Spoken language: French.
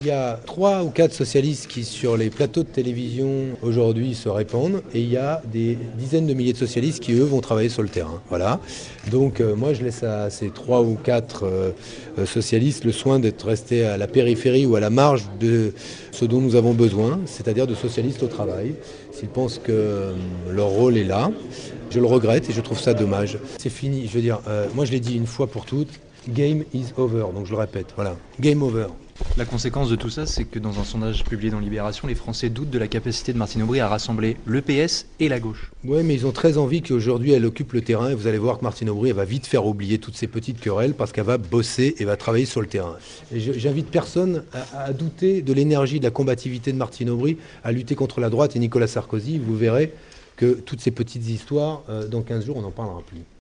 Il y a 3 ou 4 socialistes qui, sur les plateaux de télévision, aujourd'hui se répandent, et il y a des dizaines de milliers de socialistes qui, eux, vont travailler sur le terrain. Voilà. Donc, moi, je laisse à ces 3 ou 4 socialistes le soin d'être restés à la périphérie ou à la marge de ce dont nous avons besoin, c'est-à-dire de socialistes au travail. S'ils pensent que leur rôle est là, je le regrette et je trouve ça dommage. C'est fini, je veux dire, moi je l'ai dit une fois pour toutes, game is over, donc je le répète, voilà, game over. La conséquence de tout ça, c'est que dans un sondage publié dans Libération, les Français doutent de la capacité de Martine Aubry à rassembler le PS et la gauche. Oui, mais ils ont très envie qu'aujourd'hui elle occupe le terrain, et vous allez voir que Martine Aubry elle va vite faire oublier toutes ces petites querelles parce qu'elle va bosser et va travailler sur le terrain. Et j'invite personne à douter de l'énergie, de la combativité de Martine Aubry à lutter contre la droite et Nicolas Sarkozy. Vous verrez que toutes ces petites histoires, dans 15 jours, on n'en parlera plus.